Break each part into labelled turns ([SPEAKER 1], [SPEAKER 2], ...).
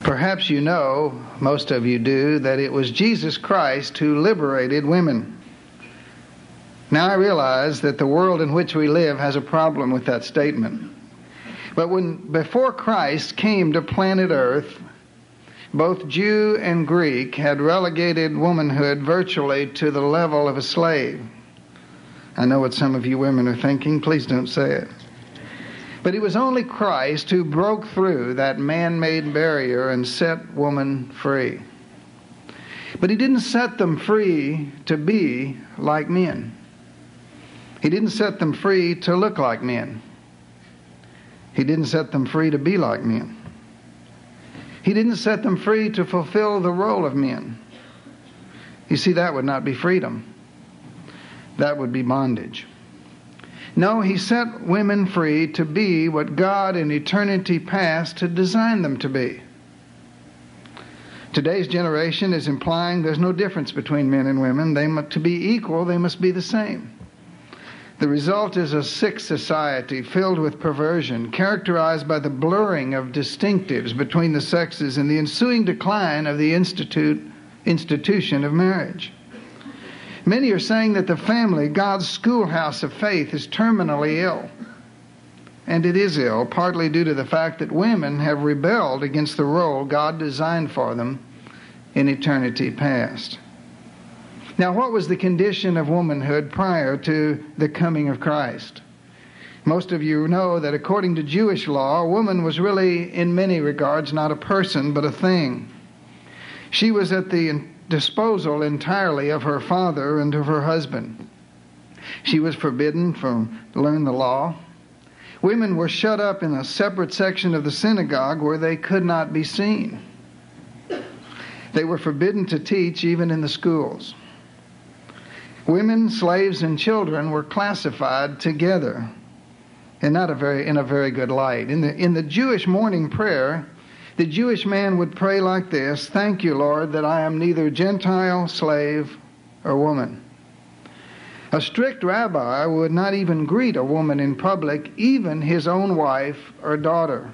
[SPEAKER 1] Perhaps you know, most of you do, that it was Jesus Christ who liberated women. Now I realize that the world in which we live has a problem with that statement. But before Christ came to planet Earth, both Jew and Greek had relegated womanhood virtually to the level of a slave. I know what some of you women are thinking. Please don't say it. But it was only Christ who broke through that man-made barrier and set woman free. But he didn't set them free to be like men. He didn't set them free to look like men. He didn't set them free to be like men. He didn't set them free to fulfill the role of men. You see, that would not be freedom. That would be bondage. No, he set women free to be what God in eternity past had designed them to be. Today's generation is implying there's no difference between men and women. To be equal, they must be the same. The result is a sick society filled with perversion, characterized by the blurring of distinctives between the sexes and the ensuing decline of the institution of marriage. Many are saying that the family, God's schoolhouse of faith, is terminally ill. And it is ill, partly due to the fact that women have rebelled against the role God designed for them in eternity past. Now, what was the condition of womanhood prior to the coming of Christ? Most of you know that according to Jewish law, a woman was really, in many regards, not a person, but a thing. She was at the disposal entirely of her father and of her husband. She was forbidden to learn the law. Women were shut up in a separate section of the synagogue where they could not be seen. They were forbidden to teach even in the schools. Women, slaves, and children were classified together, and not in a very good light. In the Jewish morning prayer, the Jewish man would pray like this: "Thank you, Lord, that I am neither Gentile, slave, or woman." A strict rabbi would not even greet a woman in public, even his own wife or daughter.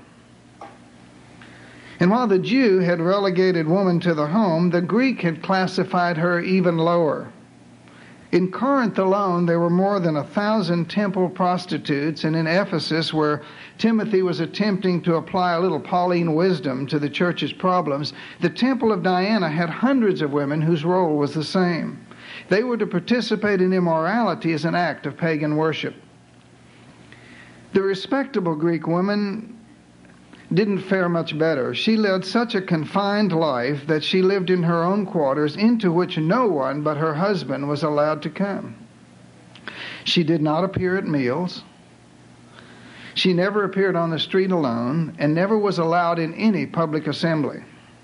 [SPEAKER 1] And while the Jew had relegated woman to the home, the Greek had classified her even lower. In Corinth alone, there were more than 1,000 temple prostitutes, and in Ephesus, where Timothy was attempting to apply a little Pauline wisdom to the church's problems, the temple of Diana had hundreds of women whose role was the same. They were to participate in immorality as an act of pagan worship. The respectable Greek woman didn't fare much better. She led such a confined life that she lived in her own quarters, into which no one but her husband was allowed to come. She did not appear at meals. She never appeared on the street alone, and never was allowed in any public assembly.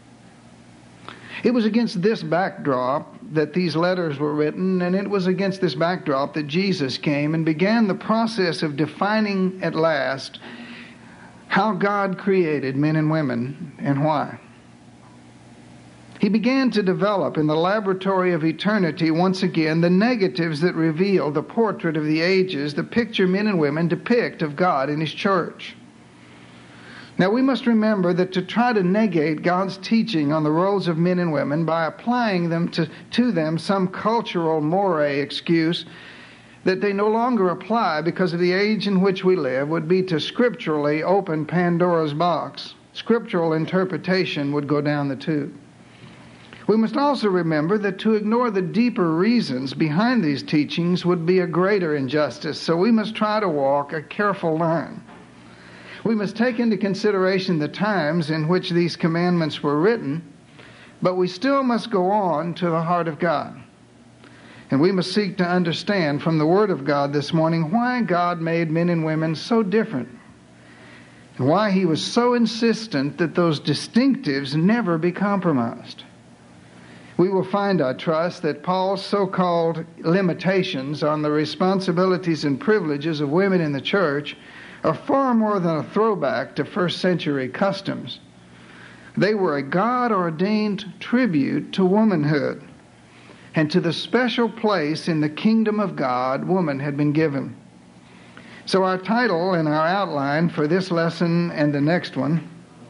[SPEAKER 1] It was against this backdrop that these letters were written, and it was against this backdrop that Jesus came and began the process of defining at last how God created men and women and why. He began to develop in the laboratory of eternity once again the negatives that reveal the portrait of the ages, the picture men and women depict of God in His church. Now we must remember that to try to negate God's teaching on the roles of men and women by applying them to them some cultural moray excuse that they no longer apply because of the age in which we live would be to scripturally open Pandora's box. Scriptural interpretation would go down the tube. We must also remember that to ignore the deeper reasons behind these teachings would be a greater injustice, so we must try to walk a careful line. We must take into consideration the times in which these commandments were written, but we still must go on to the heart of God. And we must seek to understand from the Word of God this morning why God made men and women so different, and why He was so insistent that those distinctives never be compromised. We will find, I trust, that Paul's so-called limitations on the responsibilities and privileges of women in the church are far more than a throwback to first-century customs. They were a God-ordained tribute to womanhood and to the special place in the kingdom of God woman had been given. So our title and our outline for this lesson and the next one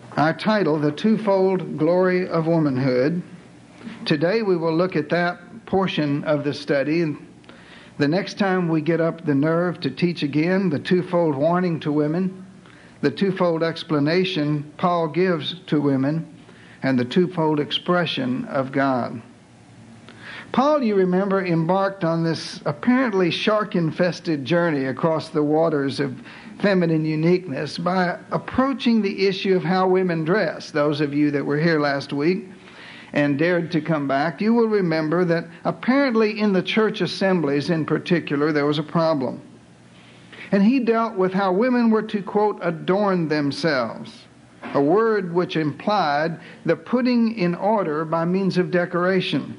[SPEAKER 1] Our title, The Twofold Glory of Womanhood. Today we will look at that portion of the study. And the next time we get up the nerve to teach again, the twofold warning to women, the twofold explanation Paul gives to women, and the twofold expression of God. Paul, you remember, embarked on this apparently shark-infested journey across the waters of feminine uniqueness by approaching the issue of how women dress. Those of you that were here last week and dared to come back, you will remember that apparently in the church assemblies in particular, there was a problem. And he dealt with how women were to, quote, adorn themselves, a word which implied the putting in order by means of decoration.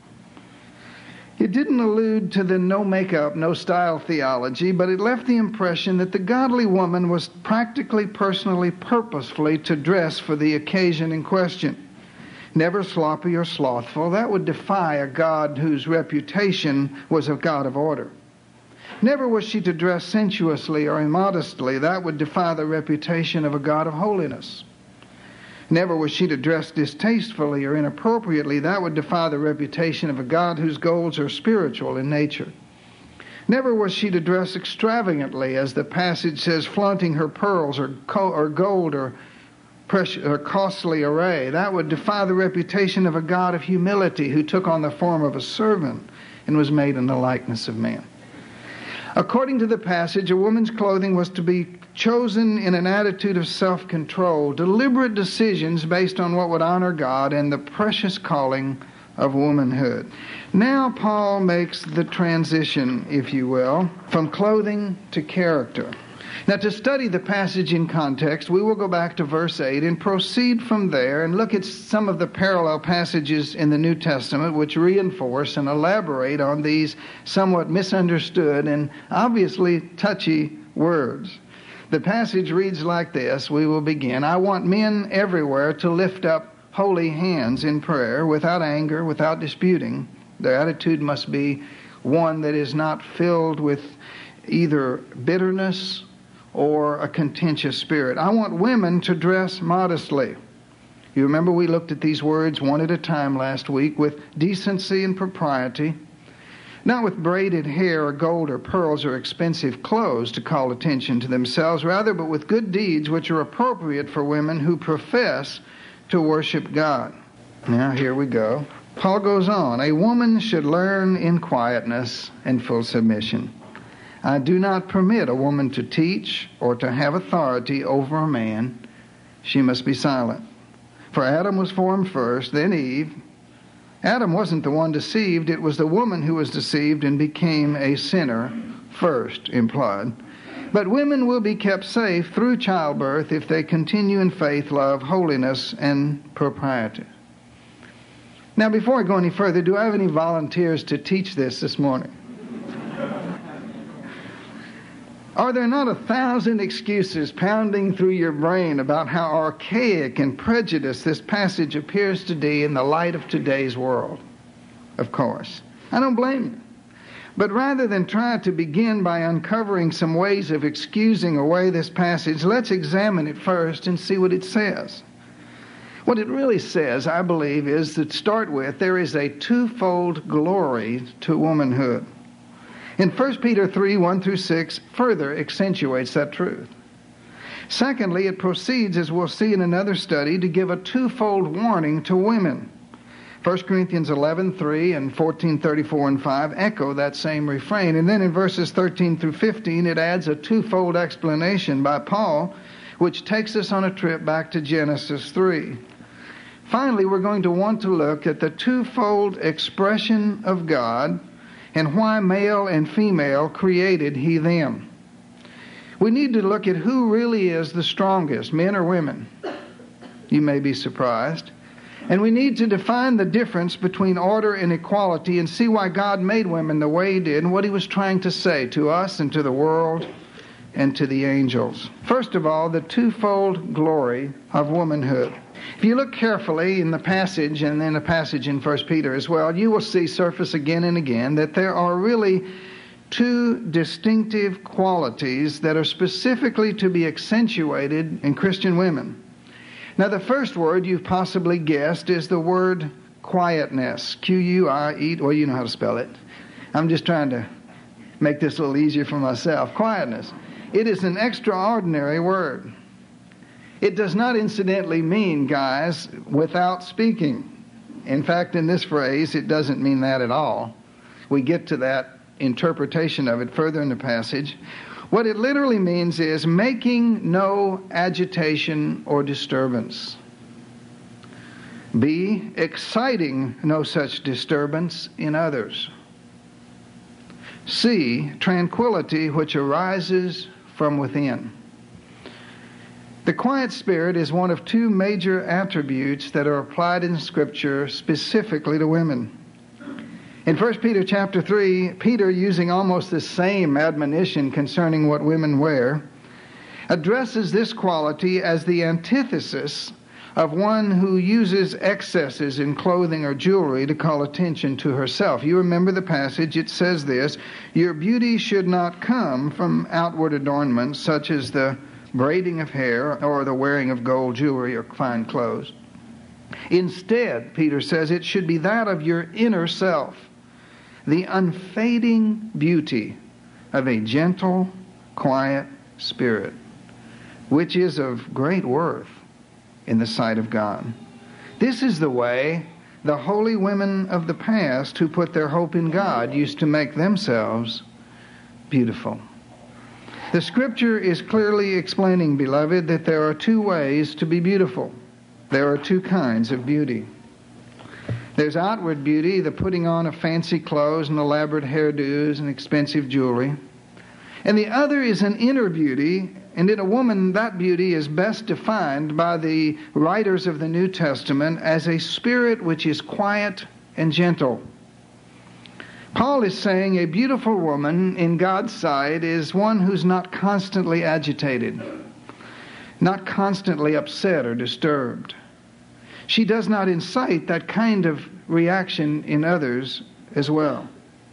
[SPEAKER 1] It didn't allude to the no makeup, no style theology, but it left the impression that the godly woman was practically, personally, purposefully to dress for the occasion in question. Never sloppy or slothful. That would defy a God whose reputation was a God of order. Never was she to dress sensuously or immodestly. That would defy the reputation of a God of holiness. Never was she to dress distastefully or inappropriately. That would defy the reputation of a God whose goals are spiritual in nature. Never was she to dress extravagantly, as the passage says, flaunting her pearls or gold or costly array. That would defy the reputation of a God of humility who took on the form of a servant and was made in the likeness of man. According to the passage, a woman's clothing was to be chosen in an attitude of self-control, deliberate decisions based on what would honor God and the precious calling of womanhood. Now Paul makes the transition, if you will, from clothing to character. Now, to study the passage in context, we will go back to verse 8 and proceed from there and look at some of the parallel passages in the New Testament which reinforce and elaborate on these somewhat misunderstood and obviously touchy words. The passage reads like this. We will begin. I want men everywhere to lift up holy hands in prayer without anger, without disputing. Their attitude must be one that is not filled with either bitterness or a contentious spirit. I want women to dress modestly. You remember we looked at these words one at a time last week, with decency and propriety, not with braided hair or gold or pearls or expensive clothes to call attention to themselves, rather, but with good deeds which are appropriate for women who profess to worship God. Now here we go. Paul goes on, a woman should learn in quietness and full submission. I do not permit a woman to teach or to have authority over a man. She must be silent. For Adam was formed first, then Eve. Adam wasn't the one deceived. It was the woman who was deceived and became a sinner first, implied. But women will be kept safe through childbirth if they continue in faith, love, holiness, and propriety. Now, before I go any further, do I have any volunteers to teach this morning? Are there not 1,000 excuses pounding through your brain about how archaic and prejudiced this passage appears to be in the light of today's world? Of course. I don't blame you. But rather than try to begin by uncovering some ways of excusing away this passage, let's examine it first and see what it says. What it really says, I believe, is that, to start with, there is a twofold glory to womanhood. In 1 Peter 3, 1 through 6, further accentuates that truth. Secondly, it proceeds, as we'll see in another study, to give a twofold warning to women. 1 Corinthians 11, 3 and 14, 34 and 5 echo that same refrain. And then in verses 13 through 15, it adds a twofold explanation by Paul, which takes us on a trip back to Genesis 3. Finally, we're going to want to look at the twofold expression of God and why male and female created He them. We need to look at who really is the strongest, men or women. You may be surprised. And we need to define the difference between order and equality and see why God made women the way He did and what He was trying to say to us and to the world and to the angels. First of all, the twofold glory of womanhood. If you look carefully in the passage, and then the passage in 1 Peter as well, you will see surface again and again that there are really two distinctive qualities that are specifically to be accentuated in Christian women. Now, the first word you've possibly guessed is the word quietness. Q-U-I-E. Well, you know how to spell it. I'm just trying to make this a little easier for myself. Quietness. It is an extraordinary word. It does not incidentally mean, guys, without speaking. In fact, in this phrase, it doesn't mean that at all. We get to that interpretation of it further in the passage. What it literally means is making no agitation or disturbance. B, exciting no such disturbance in others. C, tranquility which arises from within. The quiet spirit is one of two major attributes that are applied in Scripture specifically to women. In 1 Peter chapter 3, Peter, using almost the same admonition concerning what women wear, addresses this quality as the antithesis of one who uses excesses in clothing or jewelry to call attention to herself. You remember the passage, it says this, "Your beauty should not come from outward adornments such as the braiding of hair or the wearing of gold jewelry or fine clothes. Instead," Peter says, "it should be that of your inner self, the unfading beauty of a gentle, quiet spirit, which is of great worth in the sight of God." This is the way the holy women of the past who put their hope in God used to make themselves beautiful. The Scripture is clearly explaining, beloved, that there are two ways to be beautiful. There are two kinds of beauty. There's outward beauty, the putting on of fancy clothes and elaborate hairdos and expensive jewelry. And the other is an inner beauty, and in a woman that beauty is best defined by the writers of the New Testament as a spirit which is quiet and gentle. Paul is saying a beautiful woman in God's sight is one who's not constantly agitated, not constantly upset or disturbed. She does not incite that kind of reaction in others as well.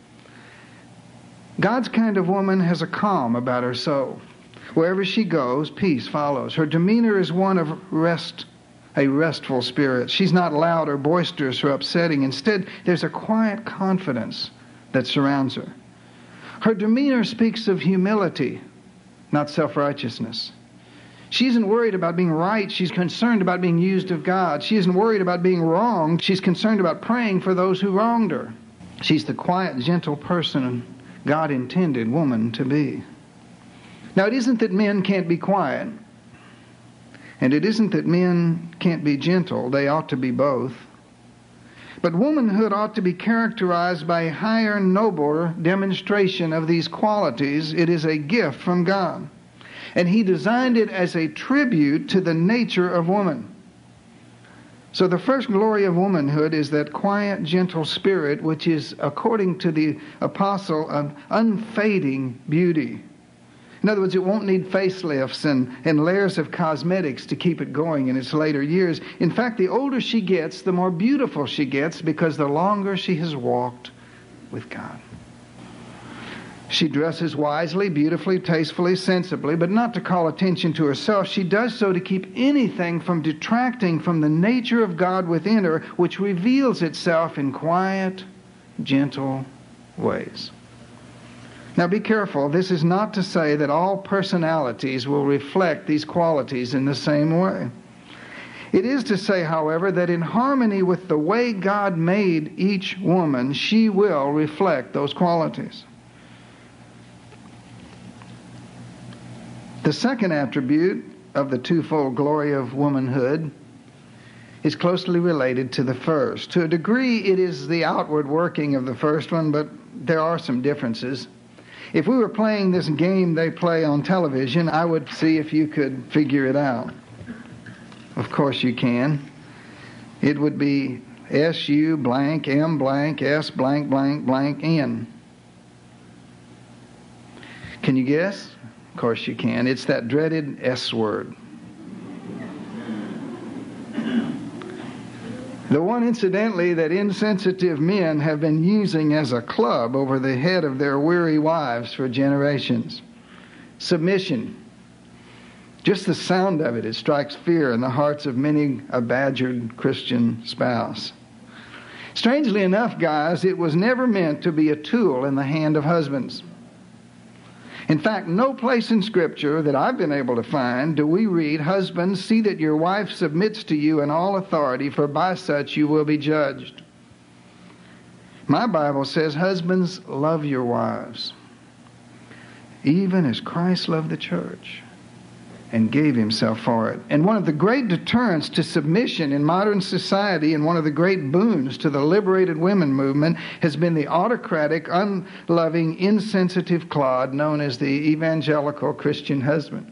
[SPEAKER 1] God's kind of woman has a calm about her soul. Wherever she goes, peace follows. Her demeanor is one of rest, a restful spirit. She's not loud or boisterous or upsetting. Instead, there's a quiet confidence that surrounds her. Her demeanor speaks of humility, not self-righteousness. She isn't worried about being right. She's concerned about being used of God. She isn't worried about being wronged. She's concerned about praying for those who wronged her. She's the quiet, gentle person God intended woman to be. Now, it isn't that men can't be quiet, and it isn't that men can't be gentle. They ought to be both. But womanhood ought to be characterized by a higher, nobler demonstration of these qualities. It is a gift from God. And He designed it as a tribute to the nature of woman. So the first glory of womanhood is that quiet, gentle spirit, which is, according to the apostle, an unfading beauty. In other words, it won't need facelifts and layers of cosmetics to keep it going in its later years. In fact, the older she gets, the more beautiful she gets, because the longer she has walked with God. She dresses wisely, beautifully, tastefully, sensibly, but not to call attention to herself. She does so to keep anything from detracting from the nature of God within her, which reveals itself in quiet, gentle ways. Now be careful. This is not to say that all personalities will reflect these qualities in the same way. It is to say, however, that in harmony with the way God made each woman, she will reflect those qualities. The second attribute of the twofold glory of womanhood is closely related to the first. To a degree, it is the outward working of the first one, but there are some differences. If we were playing this game they play on television, I would see if you could figure it out. Of course you can. It would be S-U blank, M blank, S blank, blank, blank, N. Can you guess? Of course you can. It's that dreaded S word. The one, incidentally, that insensitive men have been using as a club over the head of their weary wives for generations. Submission. Just the sound of it strikes fear in the hearts of many a badgered Christian spouse. Strangely enough, guys, it was never meant to be a tool in the hand of husbands. In fact, no place in Scripture that I've been able to find do we read, "Husbands, see that your wife submits to you in all authority, for by such you will be judged." My Bible says, "Husbands, love your wives, even as Christ loved the church and gave himself for it." And one of the great deterrents to submission in modern society, and one of the great boons to the liberated women movement, has been the autocratic, unloving, insensitive clod known as the evangelical Christian husband.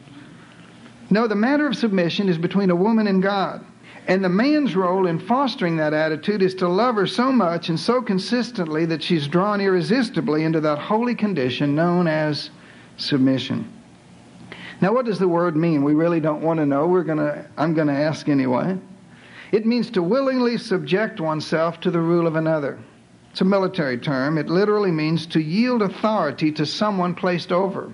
[SPEAKER 1] No, the matter of submission is between a woman and God. And the man's role in fostering that attitude is to love her so much and so consistently that she's drawn irresistibly into that holy condition known as submission. Now, what does the word mean? We really don't want to know. I'm going to ask anyway. It means to willingly subject oneself to the rule of another. It's a military term. It literally means to yield authority to someone placed over.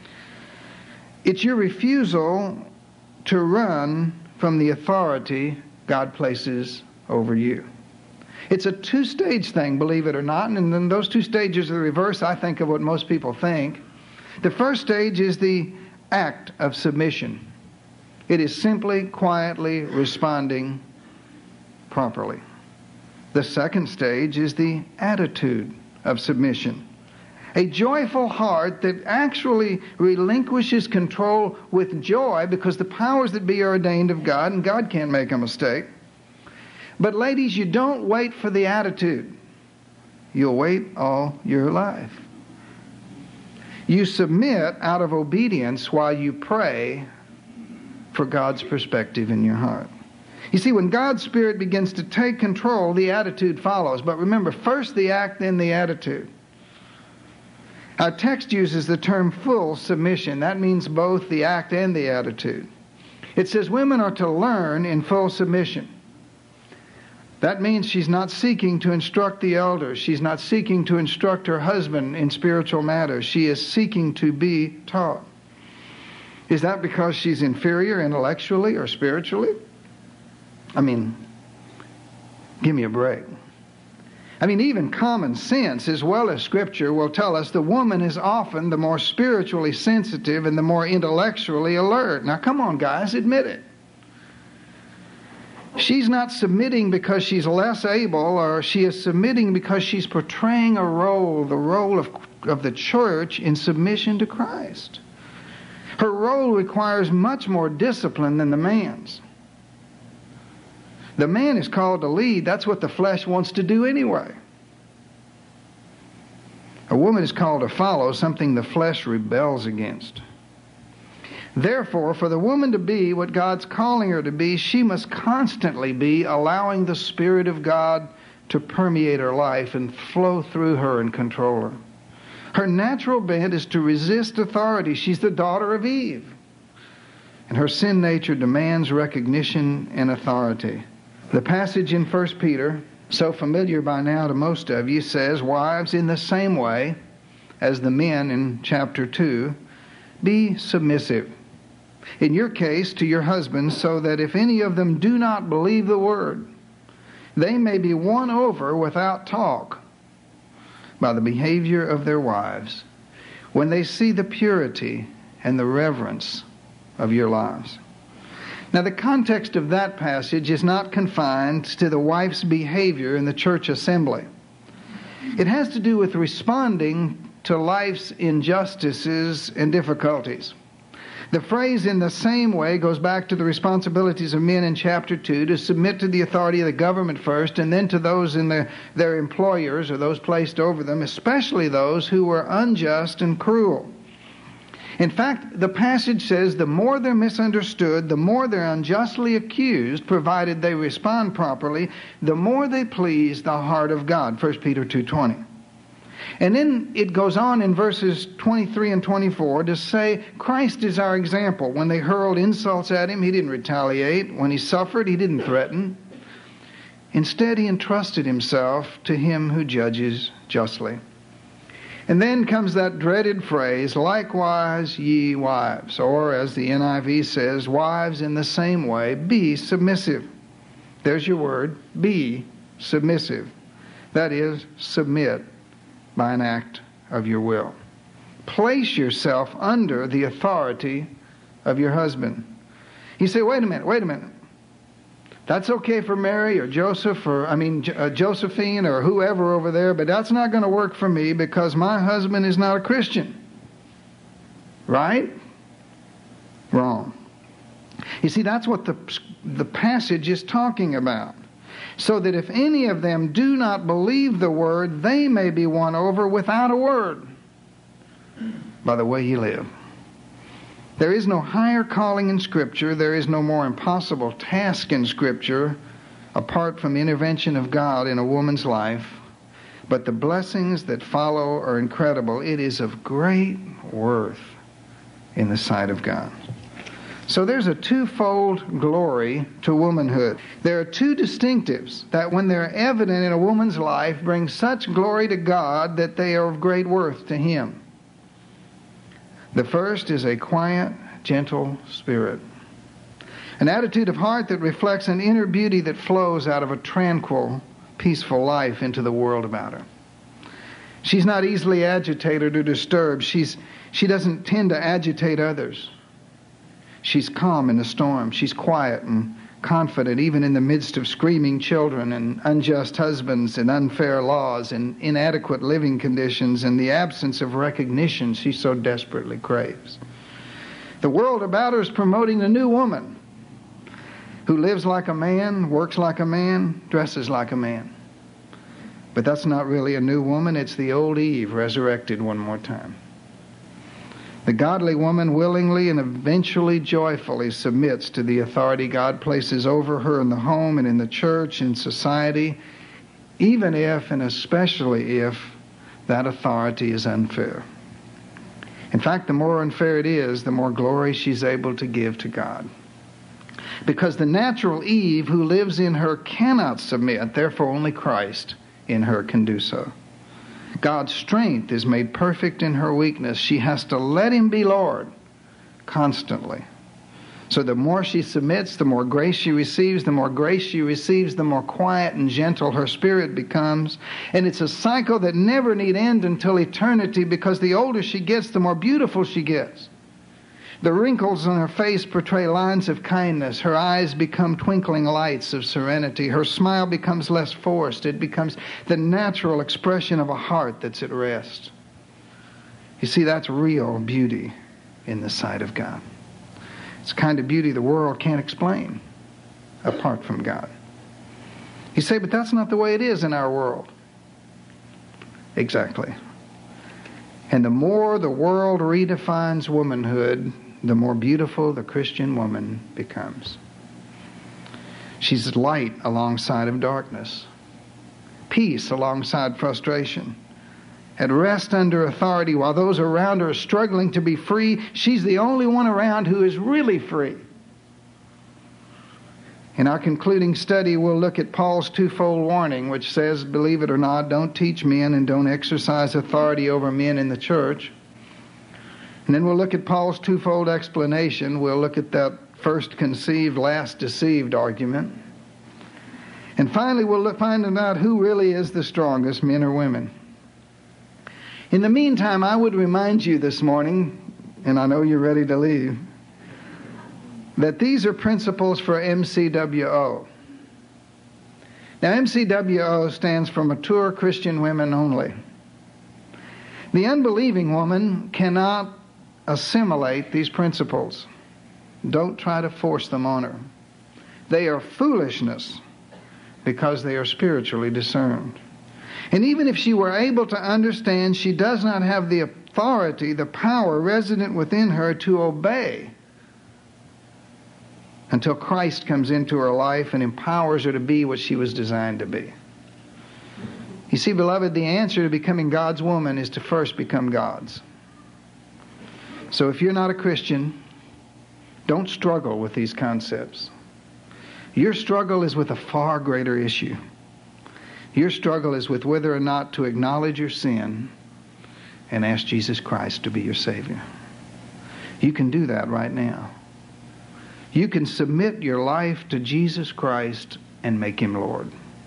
[SPEAKER 1] It's your refusal to run from the authority God places over you. It's a two-stage thing, believe it or not, and then those two stages are the reverse, I think, of what most people think. The first stage is the act of submission. It is simply, quietly responding properly. The second stage is the attitude of submission. A joyful heart that actually relinquishes control with joy because the powers that be are ordained of God, and God can't make a mistake. But ladies, you don't wait for the attitude. You'll wait all your life. You submit out of obedience while you pray for God's perspective in your heart. You see, when God's Spirit begins to take control, the attitude follows. But remember, first the act, then the attitude. Our text uses the term full submission. That means both the act and the attitude. It says women are to learn in full submission. That means she's not seeking to instruct the elders. She's not seeking to instruct her husband in spiritual matters. She is seeking to be taught. Is that because she's inferior intellectually or spiritually? I mean, give me a break. I mean, even common sense as well as Scripture will tell us the woman is often the more spiritually sensitive and the more intellectually alert. Now, come on, guys, admit it. She's not submitting because she's less able, or she is submitting because she's portraying a role, the role of the church in submission to Christ. Her role requires much more discipline than the man's. The man is called to lead. That's what the flesh wants to do anyway. A woman is called to follow something the flesh rebels against. Therefore, for the woman to be what God's calling her to be, she must constantly be allowing the Spirit of God to permeate her life and flow through her and control her. Her natural bent is to resist authority. She's the daughter of Eve. And her sin nature demands recognition and authority. The passage in 1 Peter, so familiar by now to most of you, says, "Wives, in the same way as the men in chapter 2, be submissive. In your case, to your husbands, so that if any of them do not believe the word, they may be won over without talk by the behavior of their wives, when they see the purity and the reverence of your lives." Now, the context of that passage is not confined to the wife's behavior in the church assembly. It has to do with responding to life's injustices and difficulties. The phrase "in the same way" goes back to the responsibilities of men in chapter 2 to submit to the authority of the government first, and then to those in their employers or those placed over them, especially those who were unjust and cruel. In fact, the passage says the more they're misunderstood, the more they're unjustly accused, provided they respond properly, the more they please the heart of God, 1 Peter 2:20. And then it goes on in verses 23 and 24 to say Christ is our example. When they hurled insults at him, he didn't retaliate. When he suffered, he didn't threaten. Instead, he entrusted himself to him who judges justly. And then comes that dreaded phrase, likewise ye wives, or as the NIV says, wives in the same way, be submissive. There's your word, be submissive. That is, submit by an act of your will. Place yourself under the authority of your husband. You say, wait a minute. That's okay for Mary or Joseph or, Josephine or whoever over there, but that's not going to work for me because my husband is not a Christian. Right? Wrong. You see, that's what the passage is talking about. So that if any of them do not believe the word, they may be won over without a word by the way you live. There is no higher calling in Scripture. There is no more impossible task in Scripture apart from the intervention of God in a woman's life. But the blessings that follow are incredible. It is of great worth in the sight of God. So there's a twofold glory to womanhood. There are two distinctives that when they're evident in a woman's life bring such glory to God that they are of great worth to Him. The first is a quiet, gentle spirit. An attitude of heart that reflects an inner beauty that flows out of a tranquil, peaceful life into the world about her. She's not easily agitated or disturbed. She doesn't tend to agitate others. She's calm in the storm. She's quiet and confident even in the midst of screaming children and unjust husbands and unfair laws and inadequate living conditions and the absence of recognition she so desperately craves. The world about her is promoting a new woman who lives like a man, works like a man, dresses like a man. But that's not really a new woman. It's the old Eve resurrected one more time. The godly woman willingly and eventually joyfully submits to the authority God places over her in the home and in the church and society, even if and especially if that authority is unfair. In fact, the more unfair it is, the more glory she's able to give to God. Because the natural Eve who lives in her cannot submit, therefore only Christ in her can do so. God's strength is made perfect in her weakness. She has to let Him be Lord constantly. So the more she submits, the more grace she receives. The more grace she receives, the more quiet and gentle her spirit becomes. And it's a cycle that never need end until eternity, because the older she gets, the more beautiful she gets. The wrinkles on her face portray lines of kindness. Her eyes become twinkling lights of serenity. Her smile becomes less forced. It becomes the natural expression of a heart that's at rest. You see, that's real beauty in the sight of God. It's the kind of beauty the world can't explain apart from God. You say, but that's not the way it is in our world. Exactly. And the more the world redefines womanhood, the more beautiful the Christian woman becomes. She's light alongside of darkness, peace alongside frustration, at rest under authority while those around her are struggling to be free. She's the only one around who is really free. In our concluding study, we'll look at Paul's twofold warning, which says, believe it or not, don't teach men and don't exercise authority over men in the church. And then we'll look at Paul's twofold explanation. We'll look at that first conceived, last deceived argument. And finally, we'll find out who really is the strongest, men or women. In the meantime, I would remind you this morning, and I know you're ready to leave, that these are principles for MCWO. Now, MCWO stands for Mature Christian Women Only. The unbelieving woman cannot assimilate these principles. Don't try to force them on her. They are foolishness because they are spiritually discerned. And even if she were able to understand, she does not have the authority, the power resident within her to obey until Christ comes into her life and empowers her to be what she was designed to be. You see, beloved, the answer to becoming God's woman is to first become God's. So if you're not a Christian, don't struggle with these concepts. Your struggle is with a far greater issue. Your struggle is with whether or not to acknowledge your sin and ask Jesus Christ to be your Savior. You can do that right now. You can submit your life to Jesus Christ and make Him Lord.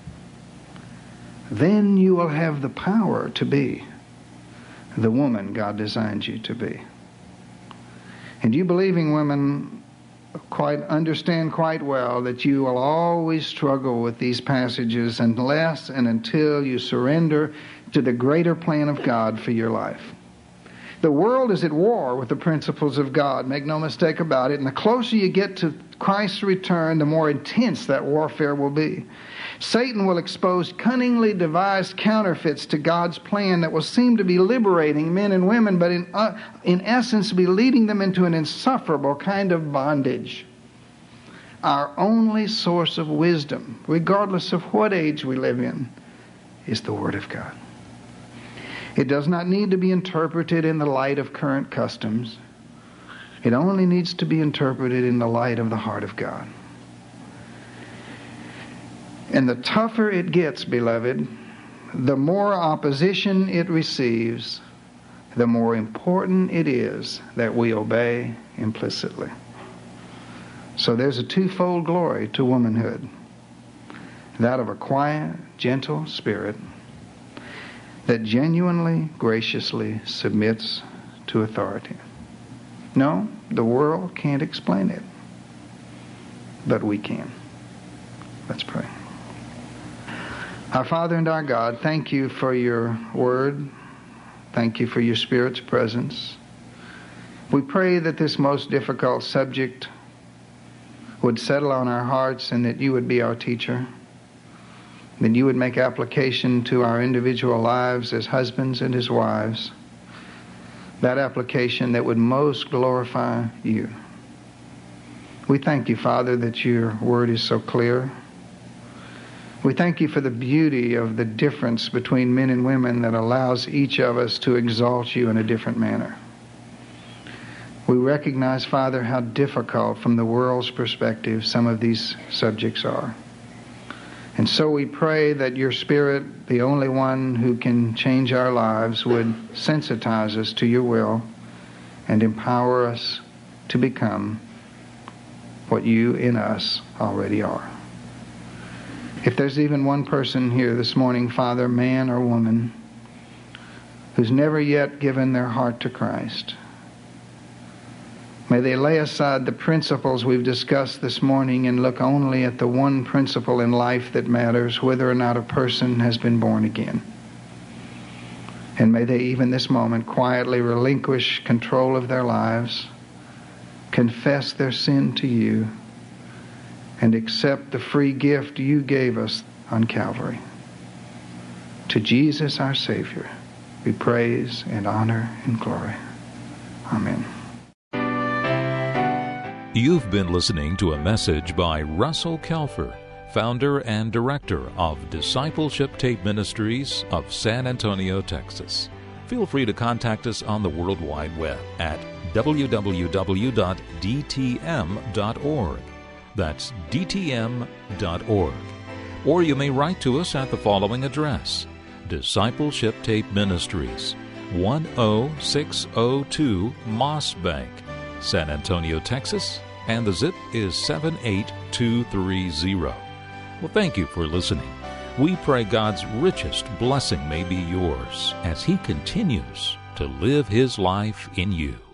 [SPEAKER 1] Then you will have the power to be the woman God designed you to be. And you believing women understand quite well that you will always struggle with these passages unless and until you surrender to the greater plan of God for your life. The world is at war with the principles of God, make no mistake about it, and the closer you get to Christ's return, the more intense that warfare will be. Satan will expose cunningly devised counterfeits to God's plan that will seem to be liberating men and women, but in essence be leading them into an insufferable kind of bondage. Our only source of wisdom, regardless of what age we live in, is the Word of God. It does not need to be interpreted in the light of current customs. It only needs to be interpreted in the light of the heart of God. And the tougher it gets, beloved, the more opposition it receives, the more important it is that we obey implicitly. So there's a twofold glory to womanhood. That of a quiet, gentle spirit that genuinely, graciously submits to authority. No, the world can't explain it, but we can. Let's pray. Our Father and our God, thank you for your word. Thank you for your Spirit's presence. We pray that this most difficult subject would settle on our hearts and that you would be our teacher. That you would make application to our individual lives as husbands and as wives. That application that would most glorify you. We thank you, Father, that your word is so clear. We thank you for the beauty of the difference between men and women that allows each of us to exalt you in a different manner. We recognize, Father, how difficult from the world's perspective some of these subjects are. And so we pray that your Spirit, the only one who can change our lives, would sensitize us to your will and empower us to become what you in us already are. If there's even one person here this morning, Father, man or woman, who's never yet given their heart to Christ, may they lay aside the principles we've discussed this morning and look only at the one principle in life that matters, whether or not a person has been born again. And may they even this moment quietly relinquish control of their lives, confess their sin to you, and accept the free gift you gave us on Calvary. To Jesus our Savior, be praise and honor and glory. Amen.
[SPEAKER 2] You've been listening to a message by Russell Kelfer, founder and director of Discipleship Tape Ministries of San Antonio, Texas. Feel free to contact us on the World Wide Web at www.dtm.org. That's dtm.org. Or you may write to us at the following address: Discipleship Tape Ministries, 10602 Moss Bank, San Antonio, Texas, and the zip is 78230. Well, thank you for listening. We pray God's richest blessing may be yours as He continues to live His life in you.